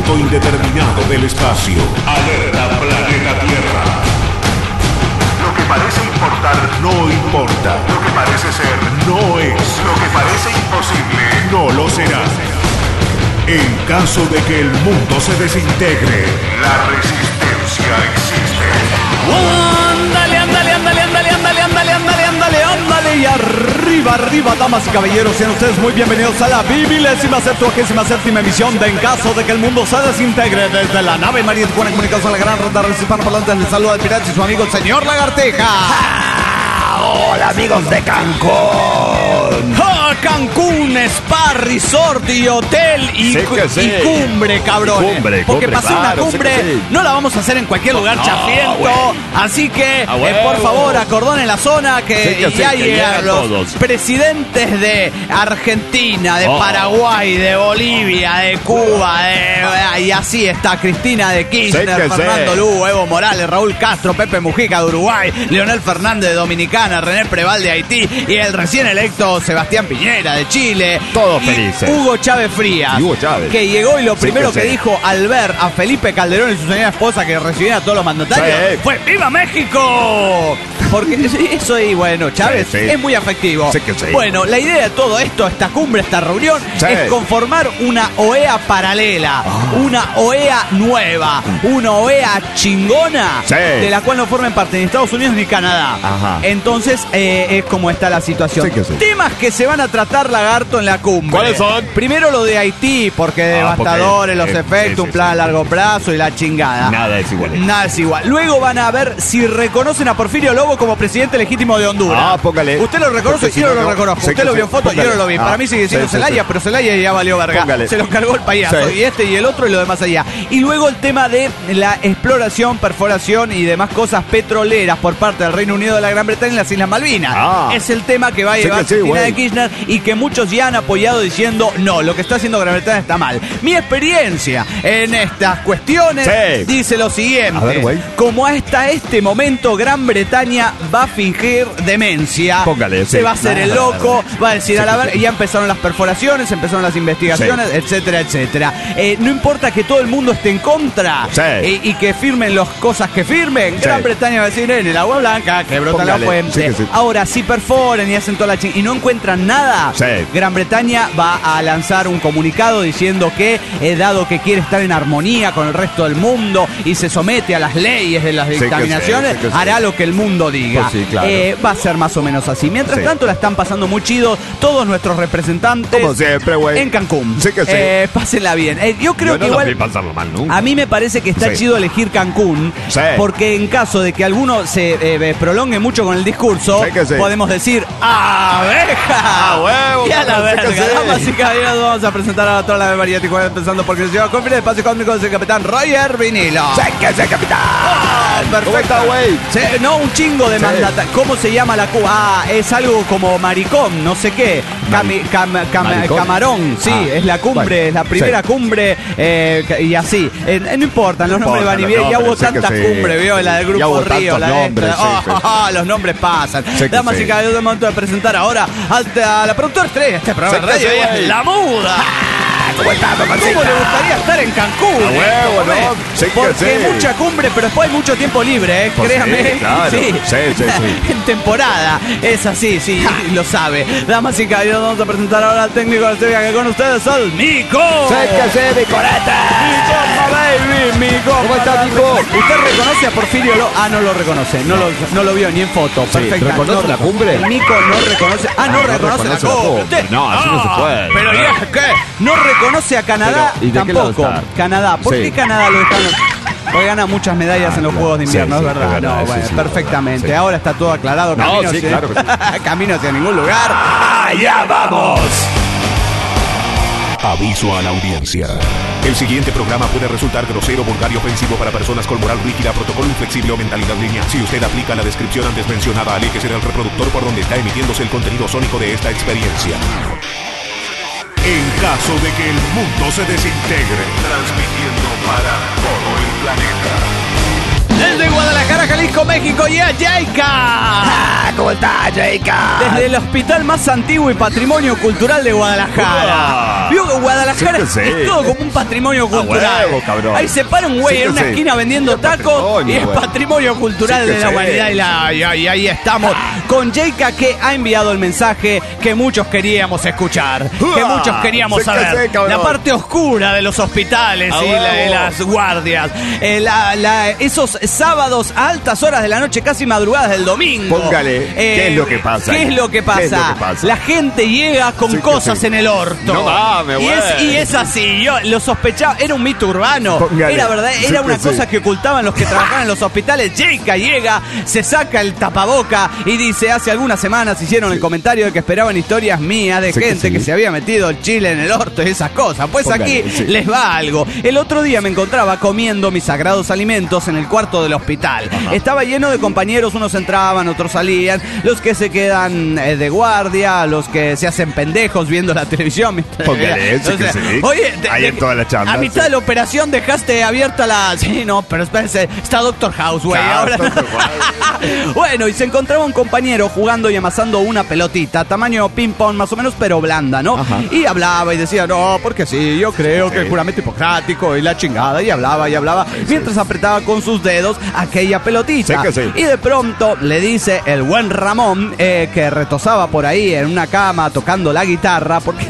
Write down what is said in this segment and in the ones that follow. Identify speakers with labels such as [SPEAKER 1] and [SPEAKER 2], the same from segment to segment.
[SPEAKER 1] punto indeterminado del espacio. Alerta planeta Tierra. Lo que parece importar no importa. Lo que parece ser no es. Lo que parece imposible no lo será. En caso de que el mundo se desintegre, la resistencia existe.
[SPEAKER 2] Ándale, ándale, ándale, ándale, ándale, ándale, ándale, ándale, ándale. Y arriba, arriba, damas y caballeros, sean ustedes muy bienvenidos a la 27ª emisión de En caso de que el mundo se desintegre. Desde la nave María de Juana, comunicados a la gran ronda hispanoparlante, les saluda el pirata y su amigo el señor Lagarteja.
[SPEAKER 3] Hola amigos de Cancún.
[SPEAKER 2] Cancún, Spa, Resort y Hotel y cumbre, cabrones. Porque para hacer una cumbre no la vamos a hacer en cualquier lugar chafiento. Así que, por favor, acordonen la zona que ya llegan los presidentes de Argentina, de Paraguay, de Bolivia, de Cuba, y así está Cristina de Kirchner, Fernando Lugo, Evo Morales, Raúl Castro, Pepe Mujica de Uruguay, Leonel Fernández de Dominicana, René Preval de Haití y el recién electo Sebastián Piñera de Chile.
[SPEAKER 3] Todos felices.
[SPEAKER 2] Hugo Chávez Frías, que llegó y lo primero que dijo al ver a Felipe Calderón y su señora esposa que recibían a todos los mandatarios fue ¡Viva México! Porque eso y bueno, Chávez es muy afectivo. Bueno, la idea de todo esto, esta cumbre, esta reunión, es conformar una OEA paralela, una OEA nueva, una OEA chingona, de la cual no formen parte ni Estados Unidos ni Canadá. Entonces, es como está la situación. Temas que se van a tratar, Lagarto, en la cumbre.
[SPEAKER 3] ¿Cuáles son?
[SPEAKER 2] Primero lo de Haití, porque devastadores los efectos, un plan a largo plazo y la chingada.
[SPEAKER 3] Nada es igual.
[SPEAKER 2] Nada es igual. Luego van a ver si reconocen a Porfirio Lobo como presidente legítimo de Honduras.
[SPEAKER 3] Póngale.
[SPEAKER 2] Usted lo reconoce, yo no lo reconozco. Usted lo vio en foto, yo no lo vi. Para mí sigue siendo Zelaya, pero Zelaya ya valió verga. Se lo cargó el payaso. Y este y el otro y lo demás allá. Y luego el tema de la exploración, perforación y demás cosas petroleras por parte del Reino Unido de la Gran Bretaña en las Islas Malvinas. Es el tema que va a llevar Cristina de Kirchner y que muchos ya han apoyado diciendo no, lo que está haciendo Gran Bretaña está mal. Mi experiencia en estas cuestiones dice lo siguiente: como hasta este momento Gran Bretaña va a fingir demencia, se va a hacer el loco, va a decir a la verga, ya empezaron las perforaciones, empezaron las investigaciones, etcétera, etcétera. No importa que todo el mundo esté en contra y que firmen las cosas que firmen, Gran Bretaña va a decir en el agua blanca que brota la fuente. Ahora, si perforan y hacen toda la y no encuentran nada, Gran Bretaña va a lanzar un comunicado diciendo que, dado que quiere estar en armonía con el resto del mundo y se somete a las leyes de las dictaminaciones, hará lo que el mundo diga. Va a ser más o menos así. Mientras tanto, la están pasando muy chido todos nuestros representantes, como siempre, en Cancún. Pásenla bien. Yo creo que igual a mí me parece que está chido elegir Cancún, porque en caso de que alguno se prolongue mucho con el discurso, podemos decir ¡abeja!
[SPEAKER 3] ¡A huevo!
[SPEAKER 2] Y a la verga. Damas y caballeros, vamos a presentar a toda la María Tijuana, empezando porque el señor Confidente del Espacio Cósmico es el capitán Roger Vinilo.
[SPEAKER 3] ¡Séquese, capitán!
[SPEAKER 2] Perfecto.
[SPEAKER 3] ¿Cómo está, güey?
[SPEAKER 2] No, un chingo de mandata. ¿Cómo se llama la Cuba? Es algo como maricón, no sé qué. Camarón, es la cumbre, es la primera cumbre, y así. No importa, los nombres van y vienen. Ya hubo tantas cumbres, vio, la del Grupo Río, la de esta. Los nombres pasan. Damas y caballeros, de momento de presentar ahora a la productora estrella de este programa de radio, es La Muda.
[SPEAKER 3] ¿Cómo está, mamacita?
[SPEAKER 2] ¿Cómo le gustaría estar en Cancún?
[SPEAKER 3] A huevo, ¿no?
[SPEAKER 2] Porque mucha cumbre, pero después hay mucho tiempo libre, créame. En temporada. Es así, lo sabe. Damas y caballeros, vamos a presentar ahora al técnico de la serie que con ustedes, el Mico.
[SPEAKER 3] ¡Séquese, mi coreta!
[SPEAKER 2] ¡Mico, baby! ¡Mico!
[SPEAKER 3] ¿Cómo está, Mico?
[SPEAKER 2] ¿Usted reconoce a Porfirio Lobo? No lo reconoce. No lo vio ni en foto. Perfecto.
[SPEAKER 3] ¿Reconoce la cumbre?
[SPEAKER 2] El Mico no reconoce. No reconoce la cumbre.
[SPEAKER 3] No, así no se puede.
[SPEAKER 2] Pero ¿y qué? No reconoce a Canadá tampoco. Canadá. ¿Por qué Canadá lo están? Porque gana muchas medallas en los Juegos de Invierno, es verdad. No, bueno, perfectamente. Ahora está todo aclarado. Camino camino hacia ningún lugar.
[SPEAKER 3] ¡Allá vamos!
[SPEAKER 1] Aviso a la audiencia. El siguiente programa puede resultar grosero, vulgar y ofensivo para personas con moral rígida, protocolo inflexible o mentalidad lineal. Si usted aplica la descripción antes mencionada, aléjese del reproductor por donde está emitiéndose el contenido sónico de esta experiencia. En caso de que el mundo se desintegre, transmitiendo para todo el planeta.
[SPEAKER 2] Desde Guadalajara, Jalisco, México, México, yeah, Jayca.
[SPEAKER 3] ¿Cómo está, Jayca?
[SPEAKER 2] Desde el hospital más antiguo y patrimonio cultural de Guadalajara. Vio que Guadalajara es todo como un patrimonio cultural.
[SPEAKER 3] Huevo, cabrón.
[SPEAKER 2] Ahí se para un güey en una esquina vendiendo tacos y es patrimonio cultural de la humanidad. Y ahí estamos con Jayca, que ha enviado el mensaje que muchos queríamos escuchar, que muchos queríamos saber. La parte oscura de los hospitales y las guardias. Esos sábados a altas horas de la noche, casi madrugadas del domingo.
[SPEAKER 3] Póngale. ¿Qué es lo que pasa?
[SPEAKER 2] ¿Qué es lo que pasa? La gente llega con cosas en el orto.
[SPEAKER 3] No mames, güey.
[SPEAKER 2] Y es así. Yo lo sospechaba. Era un mito urbano.
[SPEAKER 3] Póngale.
[SPEAKER 2] Era verdad. Era una cosa que ocultaban los que trabajaban en los hospitales. Jayca llega, se saca el tapaboca y dice: hace algunas semanas hicieron el comentario de que esperaban historias mías de gente que se había metido el chile en el orto y esas cosas. Pues póngale, aquí les va algo. El otro día me encontraba comiendo mis sagrados alimentos en el cuarto del hospital. Estaba lleno de compañeros, unos entraban, otros salían, los que se quedan de guardia, los que se hacen pendejos viendo la televisión.
[SPEAKER 3] Póngale,
[SPEAKER 2] oye,
[SPEAKER 3] ahí en toda la chamba.
[SPEAKER 2] A mitad de la operación dejaste abierta la... Sí, no, pero espérense, está Doctor House, güey. Ahora bueno, y se encontraba un compañero jugando y amasando una pelotita, tamaño ping-pong más o menos, pero blanda, ¿no? Y hablaba y decía: no, porque sí, yo creo que el juramento hipocrático y la chingada, y hablaba, mientras apretaba con sus dedos aquella pelotita. Y de pronto le dice el buen Ramón, que retosaba por ahí en una cama tocando la guitarra, porque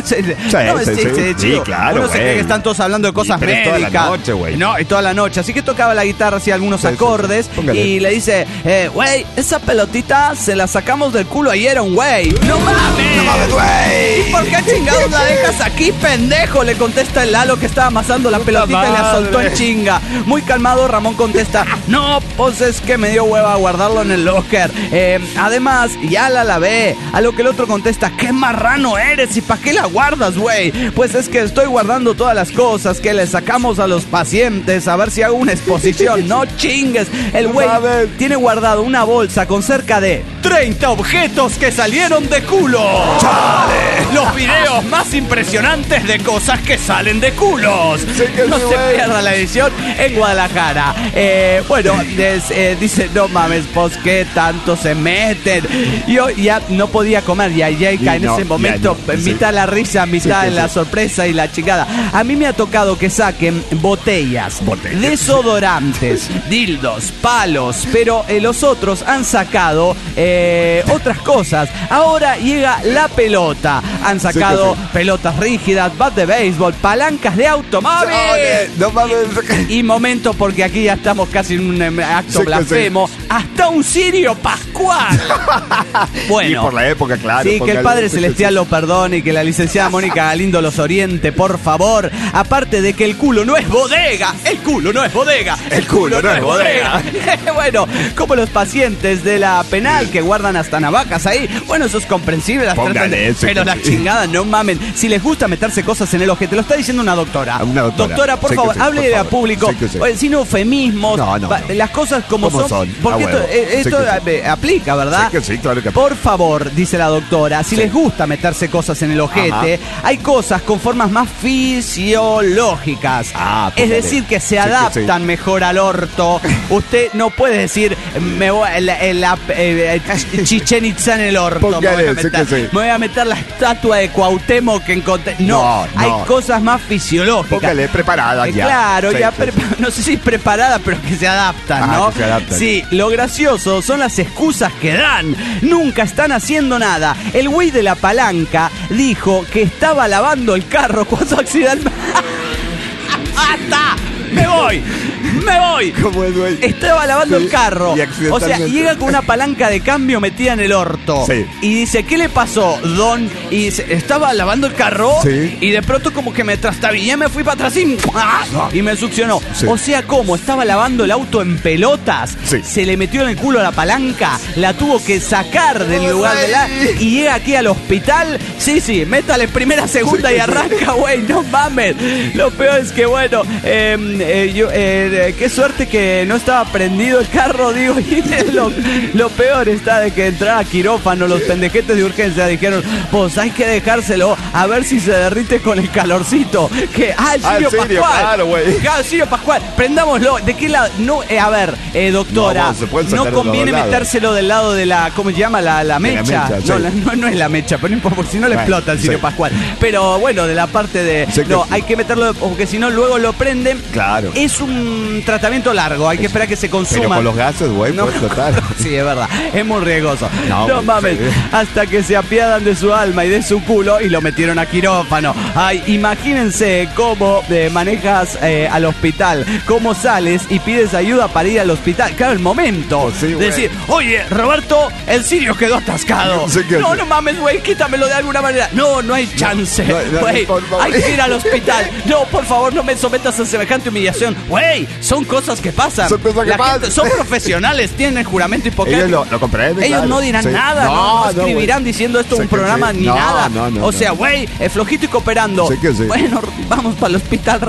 [SPEAKER 3] claro,
[SPEAKER 2] uno se cree que están todos hablando de cosas médicas.
[SPEAKER 3] Toda la noche, güey.
[SPEAKER 2] No, y toda la noche. Así que tocaba la guitarra, hacía algunos acordes, y le dice: güey, esa pelotita se la sacamos del culo ayer a un güey. ¡No mames! ¡No mames, güey! ¿Y por qué chingados la dejas aquí, pendejo? Le contesta el Lalo, que estaba amasando la pelotita y la soltó en chinga. Muy calmado, Ramón contesta: no, pues es que me dio hueva guardarlo en el locker. Además, ya la lavé. A lo que el otro contesta: qué marrano eres, ¿y para qué la guardas, güey? Pues es que estoy guardando todas las cosas que le sacamos a los pacientes, a ver si hago una exposición. No chingues. El güey tiene guardado una bolsa con cerca de 30 objetos que salieron de culo. ¡Chale! Los videos más impresionantes de cosas que salen de culos. No se pierda la edición en Guadalajara. Bueno, dice: no mames, pues qué tanto se meten. Yo ya no podía comer, ya en ese momento, mitad la risa, mitad la sorpresa y la chingada. A mí me ha tocado que saquen botellas. Desodorantes, dildos, palos, pero los otros han sacado otras cosas. Ahora llega la pelota. Han sacado pelotas rígidas, bat de béisbol, palancas de automóvil.
[SPEAKER 3] No mames.
[SPEAKER 2] Y momento, porque aquí ya estamos casi en un acto blasfemo. Hasta un cirio pascual. Bueno.
[SPEAKER 3] Y por la época, claro.
[SPEAKER 2] Sí, que el Padre Celestial lo perdone y que la licenciada Mónica Galindo los oriente, por favor. Aparte de que el culo no es bodega. El culo no es bodega. El culo no es bodega. Bueno, como los pacientes de la penal que guardan hasta navajas ahí. Bueno, eso es comprensible. Pero las chingadas, no mamen. Si les gusta meterse cosas en el ojete, lo está diciendo una doctora. Doctora, por favor, hable a público. Sin eufemismos. Las cosas como son. Porque esto aplica, ¿verdad?
[SPEAKER 3] Sí, claro que
[SPEAKER 2] por favor, dice la doctora, si les gusta meterse cosas en el ojete, hay cosas con formas más fisiológicas. Es decir, que se adaptan mejor al orto. Usted no puede decir: me voy Chichén Itzá en el orto. Me voy a meter la estatua de Cuauhtémoc que encontré. No, hay cosas más fisiológicas.
[SPEAKER 3] Póngale preparada ya.
[SPEAKER 2] Claro, no sé si preparada, pero que se adaptan, ¿no?
[SPEAKER 3] Que se adaptan.
[SPEAKER 2] Sí, lo gracioso son las excusas que dan. Nunca están haciendo nada. El güey de la palanca dijo que estaba lavando el carro cuando accidentalmente... ¡Hasta! ¡Me voy!
[SPEAKER 3] ¿Cómo es, güey?
[SPEAKER 2] Estaba lavando el carro. O sea, llega con una palanca de cambio metida en el orto. Y dice: ¿qué le pasó, don? Y dice: estaba lavando el carro y de pronto como que me trastabillé, me fui para atrás y me succionó. O sea, ¿cómo? Estaba lavando el auto en pelotas. Se le metió en el culo la palanca, la tuvo que sacar del lugar de la... Y llega aquí al hospital. Sí, métale primera, segunda y arranca, güey. No mames. Lo peor es que, bueno, qué suerte que no estaba prendido el carro, digo, y lo peor está de que entraba a quirófano, los pendejetes de urgencia dijeron, pues hay que dejárselo a ver si se derrite con el calorcito. Que, el Sirio Pascual.
[SPEAKER 3] Claro, güey.
[SPEAKER 2] Claro, Sirio Pascual, prendámoslo. ¿De qué lado? No, a ver, doctora, no conviene metérselo del lado de la, ¿cómo se llama? La mecha. No es la mecha, pero no importa, porque si no le explota el Sirio Pascual. Pero bueno, de la parte de, hay que meterlo, porque si no luego lo prenden.
[SPEAKER 3] Claro.
[SPEAKER 2] Es un tratamiento largo, hay que esperar que se consuma.
[SPEAKER 3] Pero con los gases, güey, puede explotar.
[SPEAKER 2] Sí, es verdad, es muy riesgoso. No mames, hasta que se apiadan de su alma y de su culo y lo metieron a quirófano. Ay, imagínense cómo manejas al hospital, cómo sales y pides ayuda para ir al hospital. Claro, el momento de decir, oye, Roberto, el Sirio quedó atascado. No mames, güey, quítamelo de alguna manera. No hay chance, güey. Hay que ir al hospital. No, por favor, no me sometas a semejante humillación. Güey, son cosas que pasan. Son profesionales, tienen juramento hipocrático.
[SPEAKER 3] Ellos lo comprenden.
[SPEAKER 2] Ellos no dirán nada, no escribirán diciendo esto es un programa ni nada. O sea, güey, flojito y cooperando. Bueno, vamos para el hospital.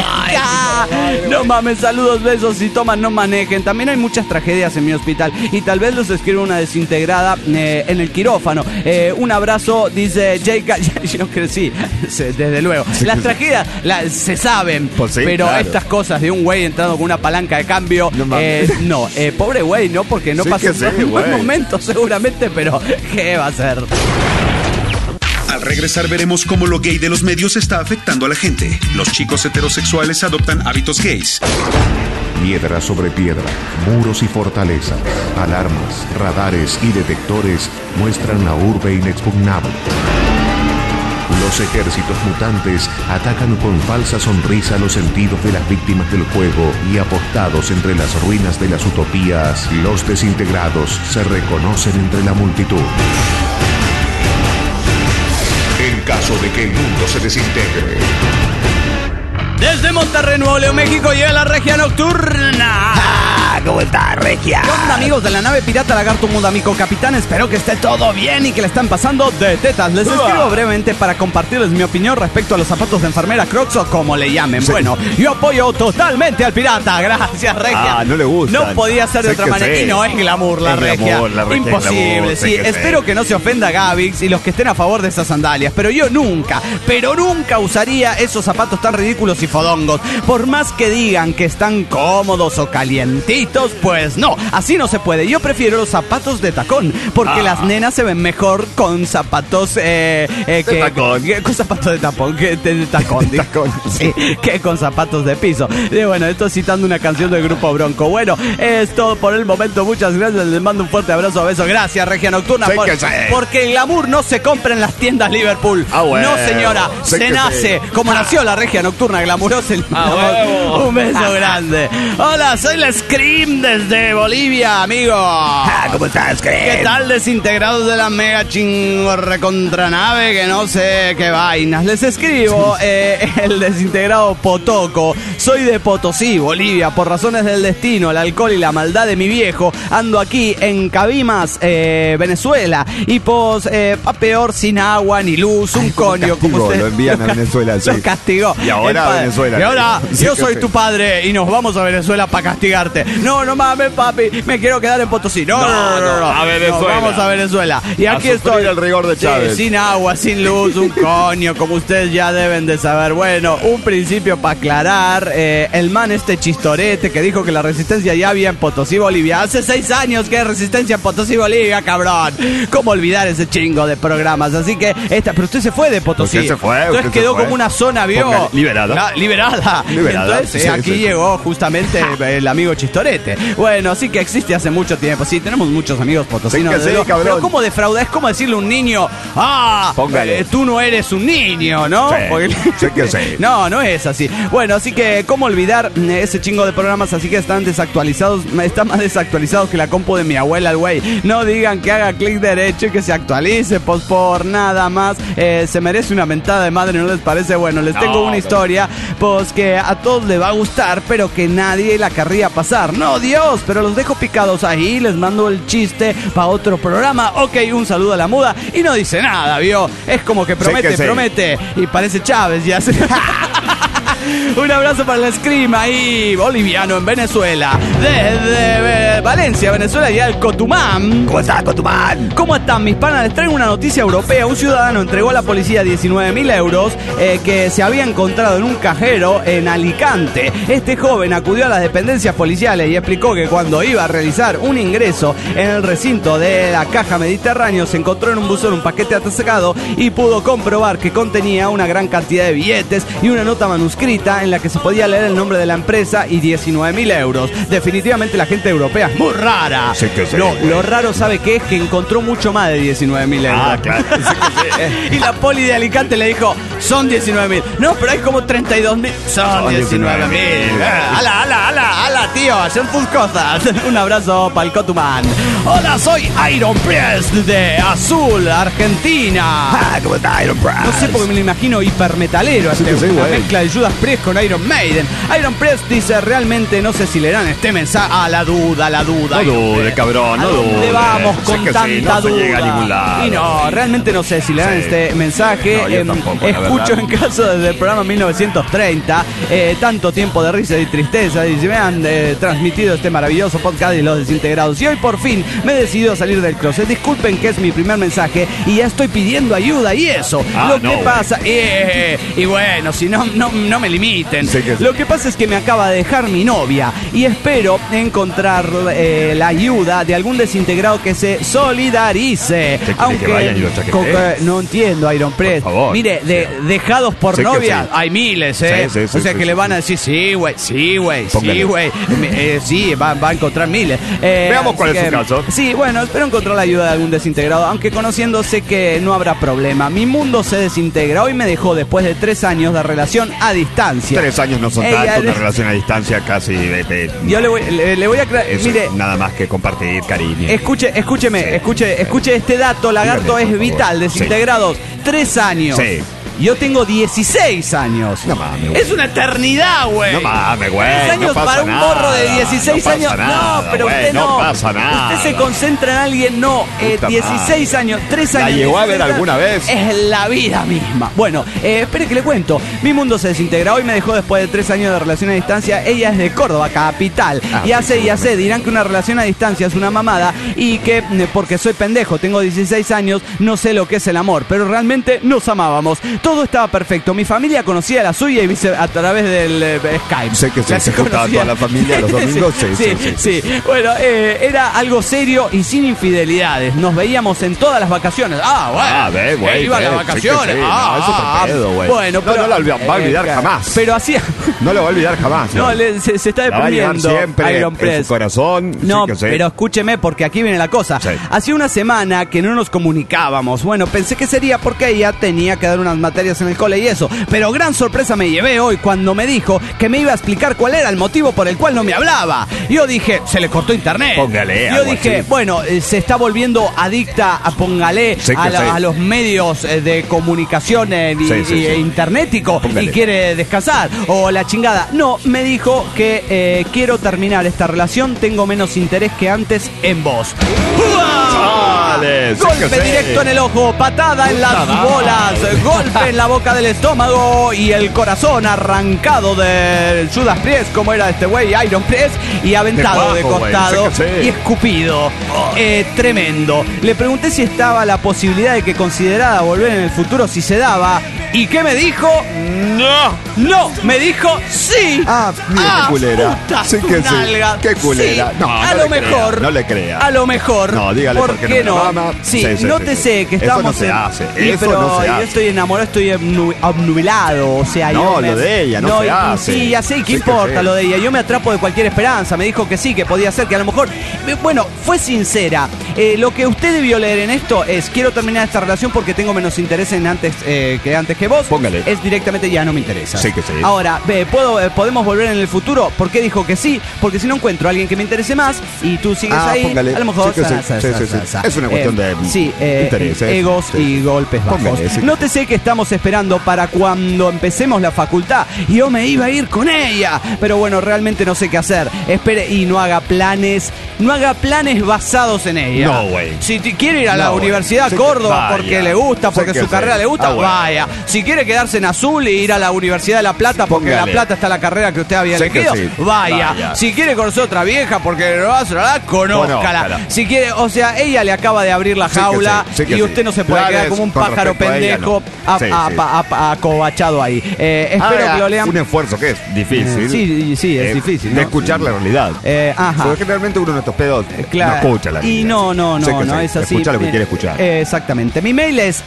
[SPEAKER 2] No mames, saludos, besos. Si toman, no manejen. También hay muchas tragedias en mi hospital y tal vez los escribe una desintegrada en el quirófano. Un abrazo, dice Jake. Yo creo que sí, desde luego. Las tragedias se saben, pero estas cosas de un güey entrando con una palanca de cambio, pobre güey, ¿no? Porque no pasó un buen momento seguramente, pero ¿qué va a hacer?
[SPEAKER 4] Al regresar veremos cómo lo gay de los medios está afectando a la gente. Los chicos heterosexuales adoptan hábitos gays.
[SPEAKER 1] Piedra sobre piedra, muros y fortalezas, alarmas, radares y detectores muestran la urbe inexpugnable. Los ejércitos mutantes atacan con falsa sonrisa los sentidos de las víctimas del juego y apostados entre las ruinas de las utopías, los desintegrados se reconocen entre la multitud. En caso de que el mundo se desintegre.
[SPEAKER 2] Desde Monterrey, Nuevo León, México, llega la Regia Nocturna.
[SPEAKER 3] ¿Cómo está, Regia?
[SPEAKER 2] ¿Qué onda, amigos de la nave pirata Lagarto Mundo, amigo capitán? Espero que esté todo bien y que le están pasando de tetas. Les escribo brevemente para compartirles mi opinión respecto a los zapatos de enfermera Crocs o como le llamen. Bueno, yo apoyo totalmente al pirata. Gracias, Regia.
[SPEAKER 3] No le gusta.
[SPEAKER 2] No podía ser de otra manera. Y no es glamour la Regia. Imposible, glamour, sí. Espero que no se ofenda Gavix y los que estén a favor de esas sandalias. Pero yo nunca usaría esos zapatos tan ridículos y fodongos. Por más que digan que están cómodos o calientitos, pues no, así no se puede. Yo prefiero los zapatos de tacón, porque las nenas se ven mejor con zapatos con zapatos de tacón, que con zapatos de piso. Y bueno, esto citando una canción del grupo Bronco. Bueno, es todo por el momento. Muchas gracias, les mando un fuerte abrazo, beso. Gracias, Regia Nocturna, porque el glamour no se compra en las tiendas Liverpool. No, señora, se nace como nació la Regia Nocturna, glamurosa. Un beso grande. Hola, soy la Scream desde Bolivia, amigo.
[SPEAKER 3] ¿Cómo estás, Scream?
[SPEAKER 2] ¿Qué tal, desintegrados de la mega chingo recontranave? Que no sé qué vainas. Les escribo el desintegrado Potoco. Soy de Potosí, Bolivia. Por razones del destino, el alcohol y la maldad de mi viejo, ando aquí en Cabimas, Venezuela. Y pues, a peor, sin agua ni luz, un coño. Como usted
[SPEAKER 3] lo envían a Venezuela, sí.
[SPEAKER 2] Lo castigó.
[SPEAKER 3] Y ahora a Venezuela.
[SPEAKER 2] Y ahora yo soy tu padre y nos vamos a Venezuela para castigarte. No mames, papi, me quiero quedar en Potosí. No.
[SPEAKER 3] A Venezuela.
[SPEAKER 2] Vamos a Venezuela. Y aquí estoy.
[SPEAKER 3] El rigor de Chávez.
[SPEAKER 2] Sin agua, sin luz, un coño, como ustedes ya deben de saber. Bueno, un principio para aclarar. El man Chistorete que dijo que la resistencia ya había en Potosí, Bolivia. Hace 6 años que hay resistencia en Potosí, Bolivia, cabrón. ¿Cómo olvidar ese chingo de programas? Así que pero usted se fue de Potosí.
[SPEAKER 3] Usted se fue.
[SPEAKER 2] Entonces quedó como una zona, ¿vio?
[SPEAKER 3] Liberada.
[SPEAKER 2] Entonces aquí llegó justamente el amigo Chistorete. Bueno, así que existe hace mucho tiempo. Sí, tenemos muchos amigos potosinos. Pero ¿cómo defraudar? Es como decirle a un niño, tú no eres un niño, ¿no? No es así. Bueno, así que ¿cómo olvidar ese chingo de programas? Así que están desactualizados. Están más desactualizados que la compu de mi abuela, el güey. No digan que haga clic derecho y que se actualice, pues por nada más. Se merece una mentada de madre, ¿no les parece? Bueno, les tengo una historia, pues que a todos les va a gustar, pero que nadie la querría pasar. No, Dios, pero los dejo picados ahí. Les mando el chiste para otro programa. Ok, un saludo a la muda. Y no dice nada, ¿vio? Es como que promete y parece Chávez ya. Un abrazo para el Scream ahí, boliviano en Venezuela. Desde Valencia, Venezuela, y al Cotumán.
[SPEAKER 3] ¿Cómo estás, Cotumán?
[SPEAKER 2] ¿Cómo están, mis panas? Les traigo una noticia europea. Un ciudadano entregó a la policía 19.000 euros que se había encontrado en un cajero en Alicante. Este joven acudió a las dependencias policiales y explicó que cuando iba a realizar un ingreso en el recinto de la Caja Mediterráneo se encontró en un buzón un paquete atascado y pudo comprobar que contenía una gran cantidad de billetes y una nota manuscrita en la que se podía leer el nombre de la empresa y 19.000 euros. Definitivamente la gente europea es muy rara.
[SPEAKER 3] Sí que sí,
[SPEAKER 2] Lo raro, ¿sabe qué es? Que encontró mucho más de 19.000 euros.
[SPEAKER 3] Ah, claro. Sí que sí.
[SPEAKER 2] Y la poli de Alicante le dijo, son 19.000. No, pero hay como 32.000. Son 19.000. Ala, tío, hacen tus cosas. Un abrazo para el Cotumán. Hola, soy Iron Press de Azul, Argentina.
[SPEAKER 3] ¿Cómo está, Iron Press?
[SPEAKER 2] No sé porque me lo imagino hipermetalero.
[SPEAKER 3] Sí, sí,
[SPEAKER 2] una
[SPEAKER 3] güey.
[SPEAKER 2] mezcla de Judas Priest con Iron Maiden. Iron Press dice, realmente no sé si leerán este mensaje. La duda.
[SPEAKER 3] No
[SPEAKER 2] Iron
[SPEAKER 3] dude,
[SPEAKER 2] Press.
[SPEAKER 3] cabrón, no
[SPEAKER 2] ¿A dónde
[SPEAKER 3] dude.
[SPEAKER 2] vamos
[SPEAKER 3] Sé
[SPEAKER 2] con
[SPEAKER 3] que sí,
[SPEAKER 2] tanta
[SPEAKER 3] no se
[SPEAKER 2] duda?
[SPEAKER 3] llega a ningún lado.
[SPEAKER 2] Y no, realmente no sé si leerán
[SPEAKER 3] Sí.
[SPEAKER 2] este mensaje.
[SPEAKER 3] No, yo tampoco, la
[SPEAKER 2] Escucho
[SPEAKER 3] verdad.
[SPEAKER 2] en caso desde el programa 1930, tanto tiempo de risa y tristeza, y se me han transmitido este maravilloso podcast de Los Desintegrados. Y hoy por fin me he decidido a salir del closet. Disculpen que es mi primer mensaje y ya estoy pidiendo ayuda y eso. Lo que pasa, y bueno, si no me limiten.
[SPEAKER 3] Sí que sí.
[SPEAKER 2] Lo que pasa es que me acaba de dejar mi novia y espero encontrar la ayuda de algún desintegrado que se solidarice.
[SPEAKER 3] ¿Qué quiere que vayan y lo chaquetee?
[SPEAKER 2] con que- no entiendo, Iron Press.
[SPEAKER 3] Por favor.
[SPEAKER 2] Mire, dejados por
[SPEAKER 3] Sí que
[SPEAKER 2] novia,
[SPEAKER 3] sí.
[SPEAKER 2] hay miles,
[SPEAKER 3] Sí, sí, sí,
[SPEAKER 2] o sea
[SPEAKER 3] sí,
[SPEAKER 2] que
[SPEAKER 3] sí,
[SPEAKER 2] le van
[SPEAKER 3] sí.
[SPEAKER 2] a decir, sí, güey,
[SPEAKER 3] Póngale.
[SPEAKER 2] sí, va a encontrar miles.
[SPEAKER 3] Veamos cuál
[SPEAKER 2] así
[SPEAKER 3] es su
[SPEAKER 2] que,
[SPEAKER 3] caso.
[SPEAKER 2] Sí, bueno, espero encontrar la ayuda de algún desintegrado, aunque conociendo sé que no habrá problema. Mi mundo se desintegra. Hoy me dejó después de 3 años de relación a distancia.
[SPEAKER 3] 3 años no son
[SPEAKER 2] Ella
[SPEAKER 3] tanto, una
[SPEAKER 2] le-
[SPEAKER 3] relación a distancia casi.
[SPEAKER 2] Yo le voy a aclarar,
[SPEAKER 3] Es
[SPEAKER 2] mire,
[SPEAKER 3] nada más que compartir cariño.
[SPEAKER 2] escúcheme,
[SPEAKER 3] Sí.
[SPEAKER 2] escuche este dato, lagarto,
[SPEAKER 3] Dígame,
[SPEAKER 2] es
[SPEAKER 3] por favor.
[SPEAKER 2] vital, desintegrados, 3 años.
[SPEAKER 3] Sí.
[SPEAKER 2] Yo tengo 16 años.
[SPEAKER 3] No mames, güey.
[SPEAKER 2] Es una eternidad, güey.
[SPEAKER 3] No mames, güey.
[SPEAKER 2] 3 años
[SPEAKER 3] no pasa
[SPEAKER 2] para un
[SPEAKER 3] nada.
[SPEAKER 2] morro de 16
[SPEAKER 3] No pasa
[SPEAKER 2] años.
[SPEAKER 3] nada,
[SPEAKER 2] no, pero
[SPEAKER 3] güey,
[SPEAKER 2] usted no.
[SPEAKER 3] No pasa nada.
[SPEAKER 2] Usted se concentra en alguien, no.
[SPEAKER 3] Puta
[SPEAKER 2] 16 años, 3
[SPEAKER 3] ¿La
[SPEAKER 2] años.
[SPEAKER 3] llegó a ver
[SPEAKER 2] 16
[SPEAKER 3] alguna vez?
[SPEAKER 2] Es la vida misma. Bueno, espere que le cuento. Mi mundo se desintegra. Hoy me dejó después de 3 años de relación a distancia. Ella es de Córdoba, capital. Ya sé. Dirán que una relación a distancia es una mamada y que porque soy pendejo, tengo 16 años, no sé lo que es el amor. Pero realmente nos amábamos. Todo estaba perfecto. Mi familia conocía la suya y vice a través del Skype.
[SPEAKER 3] Sé que sí,
[SPEAKER 2] La
[SPEAKER 3] se juntaba
[SPEAKER 2] conocía.
[SPEAKER 3] toda la familia los domingos.
[SPEAKER 2] Sí. Bueno, era algo serio y sin infidelidades. Nos veíamos en todas las vacaciones. Bueno.
[SPEAKER 3] Güey.
[SPEAKER 2] Iba a las
[SPEAKER 3] sí
[SPEAKER 2] vacaciones.
[SPEAKER 3] que sí, no, eso te pedo, güey.
[SPEAKER 2] Bueno,
[SPEAKER 3] no,
[SPEAKER 2] pero
[SPEAKER 3] no la va a olvidar jamás.
[SPEAKER 2] Pero hacía.
[SPEAKER 3] No lo va a olvidar jamás.
[SPEAKER 2] No, se está
[SPEAKER 3] la va a llevar
[SPEAKER 2] deprimiendo
[SPEAKER 3] siempre
[SPEAKER 2] Iron
[SPEAKER 3] en
[SPEAKER 2] Press.
[SPEAKER 3] su corazón.
[SPEAKER 2] No,
[SPEAKER 3] sí que sí.
[SPEAKER 2] pero escúcheme, porque aquí viene la cosa.
[SPEAKER 3] Sí.
[SPEAKER 2] Hacía una semana que no nos comunicábamos. Bueno, pensé que sería porque ella tenía que dar unas materias en el cole y eso. Pero gran sorpresa me llevé hoy cuando me dijo que me iba a explicar cuál era el motivo por el cual no me hablaba. Yo dije, se le cortó internet.
[SPEAKER 3] Póngale
[SPEAKER 2] Yo
[SPEAKER 3] algo
[SPEAKER 2] dije,
[SPEAKER 3] así.
[SPEAKER 2] bueno, se está volviendo adicta a póngale
[SPEAKER 3] Sí que sí.
[SPEAKER 2] a los medios de comunicación
[SPEAKER 3] Sí.
[SPEAKER 2] internetico
[SPEAKER 3] Póngale.
[SPEAKER 2] y quiere descansar. O la chingada. No, me dijo que quiero terminar esta relación, tengo menos interés que antes en vos.
[SPEAKER 3] Vale, sí
[SPEAKER 2] Golpe
[SPEAKER 3] que sí.
[SPEAKER 2] directo en el ojo, patada en las
[SPEAKER 3] Puta
[SPEAKER 2] bolas,
[SPEAKER 3] madre.
[SPEAKER 2] golpe en la boca del estómago y el corazón arrancado del Judas Priest, como era este güey, Iron Press, y aventado de
[SPEAKER 3] cuajo, güey,
[SPEAKER 2] costado
[SPEAKER 3] sí que sí.
[SPEAKER 2] y escupido. Tremendo. Le pregunté si estaba la posibilidad de que considerara volver en el futuro, si se daba. ¿Y qué me dijo? No, me dijo sí.
[SPEAKER 3] Mire qué culera.
[SPEAKER 2] Puta,
[SPEAKER 3] Sí
[SPEAKER 2] su
[SPEAKER 3] que sí.
[SPEAKER 2] nalga.
[SPEAKER 3] Qué culera.
[SPEAKER 2] Sí,
[SPEAKER 3] No,
[SPEAKER 2] a
[SPEAKER 3] no
[SPEAKER 2] lo
[SPEAKER 3] le crea,
[SPEAKER 2] mejor.
[SPEAKER 3] no le crea.
[SPEAKER 2] A lo mejor.
[SPEAKER 3] No, dígale
[SPEAKER 2] ¿Por
[SPEAKER 3] porque
[SPEAKER 2] qué
[SPEAKER 3] no
[SPEAKER 2] no?
[SPEAKER 3] me mama.
[SPEAKER 2] Sí,
[SPEAKER 3] Sí,
[SPEAKER 2] nótese que
[SPEAKER 3] eso
[SPEAKER 2] estamos
[SPEAKER 3] no se
[SPEAKER 2] en.
[SPEAKER 3] hace.
[SPEAKER 2] Y
[SPEAKER 3] Eso
[SPEAKER 2] pero
[SPEAKER 3] no se
[SPEAKER 2] yo
[SPEAKER 3] hace.
[SPEAKER 2] estoy enamorado, estoy obnubilado. O sea,
[SPEAKER 3] No,
[SPEAKER 2] yo me-
[SPEAKER 3] lo de ella no se hace.
[SPEAKER 2] Sí, ya sé, ¿qué
[SPEAKER 3] Sí que
[SPEAKER 2] importa
[SPEAKER 3] sí.
[SPEAKER 2] lo de ella? Yo me atrapo de cualquier esperanza. Me dijo que sí, que podía ser, que a lo mejor. Bueno, fue sincera. Lo que usted debió leer en esto es: quiero terminar esta relación porque tengo menos interés en antes que vos.
[SPEAKER 3] Póngale.
[SPEAKER 2] Es directamente ya no me interesa.
[SPEAKER 3] Sí que sí.
[SPEAKER 2] Ahora, ¿podemos volver en el futuro? ¿Por qué dijo que sí? Porque si no encuentro a alguien que me interese más y tú sigues ahí,
[SPEAKER 3] póngale.
[SPEAKER 2] a lo mejor
[SPEAKER 3] Sí que sí. Sí. Es una cuestión de intereses.
[SPEAKER 2] egos
[SPEAKER 3] Sí.
[SPEAKER 2] y golpes bajos.
[SPEAKER 3] Póngale, sí.
[SPEAKER 2] Nótese que estamos esperando para cuando empecemos la facultad y yo me iba a ir con ella, pero bueno, realmente no sé qué hacer. Espere y no haga planes basados en ella. vaya.
[SPEAKER 3] No, güey.
[SPEAKER 2] Si quiere ir a la Universidad de Córdoba porque le gusta, porque su carrera le gusta, vaya. Si quiere quedarse en azul e ir a la Universidad de La Plata porque en La Plata está la carrera que usted había elegido, vaya. Si quiere conocer otra vieja porque no va a conózcala. Si quiere, o sea, ella le acaba de abrir la jaula y usted no se puede quedar como un pájaro pendejo acobachado ahí. Espero que lo lean.
[SPEAKER 3] Un esfuerzo que es difícil.
[SPEAKER 2] Sí, es difícil, ¿no?
[SPEAKER 3] De escuchar la realidad. Porque generalmente uno de estos pedos no escucha la realidad.
[SPEAKER 2] Y no es así.
[SPEAKER 3] Escucha lo que quiere escuchar.
[SPEAKER 2] Exactamente. Mi mail es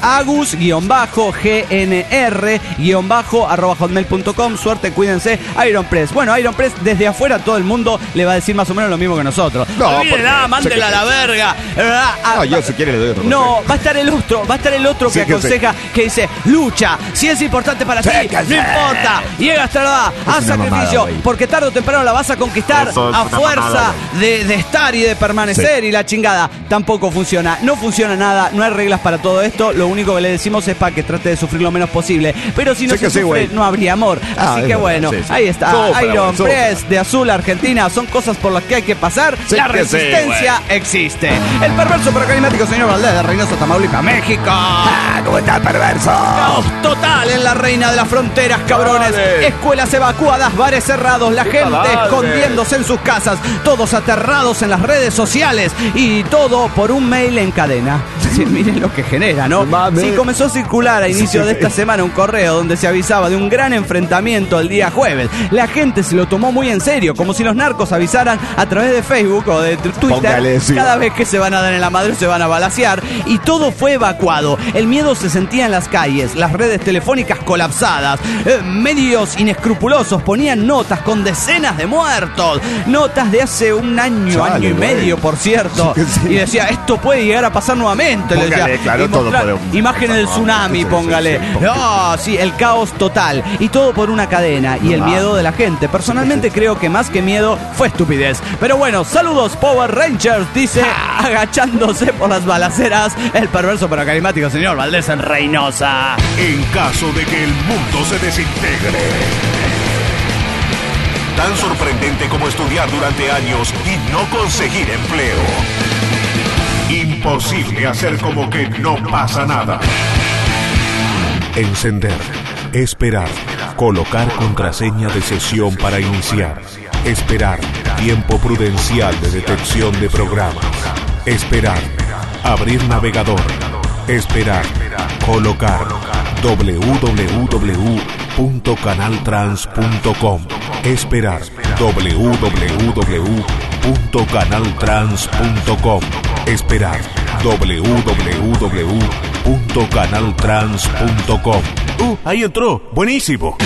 [SPEAKER 2] agus-gnr-hotmail.com. Suerte, cuídense. Ironpress. Bueno, Ironpress, desde afuera todo el mundo le va a decir más o menos lo mismo que nosotros. No, mándela a la verga.
[SPEAKER 3] Yo si quiere le doy otro.
[SPEAKER 2] No, va a estar el otro que aconseja, que dice, lucha, si es importante para ti, no importa, llega hasta la edad, haz sacrificio, porque tarde o temprano la vas a conquistar a fuerza de estar y de permanecer y la chingada. Tampoco funciona, no funciona nada, no hay reglas para todo esto, lo único que le decimos es para que trate de sufrir lo menos posible, pero si no se sufre, no habría amor. Así que bueno, ahí está, Ironpress de Azul, Argentina, son cosas por las que hay que pasar, la resistencia existe. El perverso pero carismático señor Valdés de Reynosa, Tamaulipas, México.
[SPEAKER 3] ¿Cómo está el perverso?
[SPEAKER 2] Caos total en la reina de las fronteras, cabrones. Escuelas evacuadas, bares cerrados, la gente escondiéndose en sus casas, todos aterrados en las redes sociales y todo por un mail en cadena. Sí, miren lo que genera, ¿no? Sí, comenzó a circular a inicio de esta semana un correo donde se avisaba de un gran enfrentamiento el día jueves. La gente se lo tomó muy en serio, como si los narcos avisaran a través de Facebook o de Twitter cada vez que se van a dar en la madre o se van a balacear, y todo fue evacuado. El miedo se sentía en las calles, las redes telefónicas colapsadas, medios inescrupulosos ponían notas con decenas de muertos, notas de hace un año, año y medio, por cierto, y decía, esto puede llegar a pasar nuevamente.
[SPEAKER 3] Póngale, claro, todo puede...
[SPEAKER 2] Imágenes del tsunami, póngale. Sí, el caos total, y todo por una cadena, y el miedo de la gente. Personalmente creo que más que miedo fue estupidez. Pero bueno, saludos Power Rangers, dice, agachándose por las balaceras, el perverso pero carismático señor Valdés en Reynosa.
[SPEAKER 1] En caso de que el mundo se desintegre, tan sorprendente como estudiar durante años y no conseguir empleo, imposible hacer como que no pasa nada. Encender, esperar, colocar contraseña de sesión para iniciar, esperar, tiempo prudencial de detección de programas, esperar, abrir navegador, esperar, colocar, www.canaltrans.com, esperar, www.canaltrans.com, esperar, www.canaltrans.com. Ahí entró, buenísimo.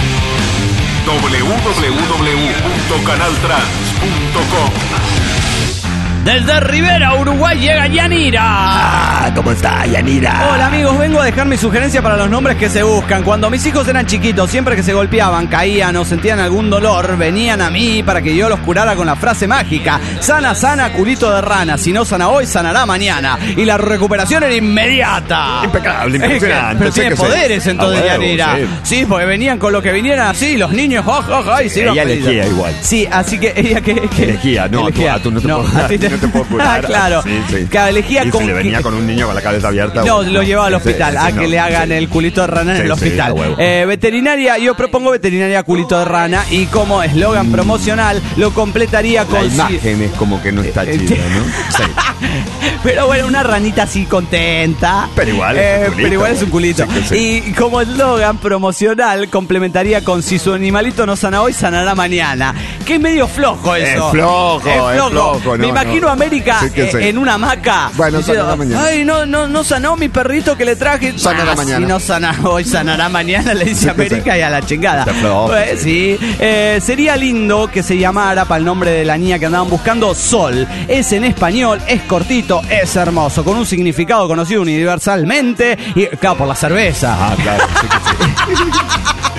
[SPEAKER 1] www.canaltrans.com.
[SPEAKER 2] Desde Rivera, Uruguay, llega Yanira.
[SPEAKER 3] ¿Cómo está, Yanira?
[SPEAKER 2] Hola, amigos, vengo a dejar mi sugerencia para los nombres que se buscan. Cuando mis hijos eran chiquitos, siempre que se golpeaban, caían o sentían algún dolor, venían a mí para que yo los curara con la frase mágica: sana, sana, culito de rana. Si no sana hoy, sanará mañana. Y la recuperación era inmediata.
[SPEAKER 3] Impecable, impresionante.
[SPEAKER 2] Pero tiene poderes entonces, Yanira. Sí, porque venían con lo que vinieran así, los niños, y se iban.
[SPEAKER 3] Ella elegía igual.
[SPEAKER 2] Sí, así que ella que
[SPEAKER 3] elegía, no, elegía. Tú no te puedo... No te puedo curar.
[SPEAKER 2] Claro.
[SPEAKER 3] Sí.
[SPEAKER 2] Claro, elegía
[SPEAKER 3] y
[SPEAKER 2] con...
[SPEAKER 3] si le venía con un niño con la cabeza abierta...
[SPEAKER 2] No, lo llevaba al hospital, que le hagan el culito de rana en el hospital. Veterinaria, yo propongo veterinaria culito de rana, y como eslogan promocional lo completaría con...
[SPEAKER 3] La imagen es como que no está chida, ¿no? Sí.
[SPEAKER 2] Pero bueno, una ranita así contenta.
[SPEAKER 3] Pero igual
[SPEAKER 2] es un culito. Sí. Y como eslogan promocional complementaría con: si su animalito no sana hoy, sanará mañana. Que es medio flojo eso.
[SPEAKER 3] Es flojo.
[SPEAKER 2] Me imagino a América en una hamaca.
[SPEAKER 3] Bueno, diciendo, sanará mañana.
[SPEAKER 2] Ay, no sanó mi perrito que le traje.
[SPEAKER 3] Sanará mañana.
[SPEAKER 2] Si no sana hoy, sanará mañana, le dice América, y a la chingada. Sí. Sería lindo que se llamara, para el nombre de la niña que andaban buscando, Sol. Es en español, es cortito, es hermoso, con un significado conocido universalmente, y claro, por la cerveza.
[SPEAKER 3] Claro. Sí.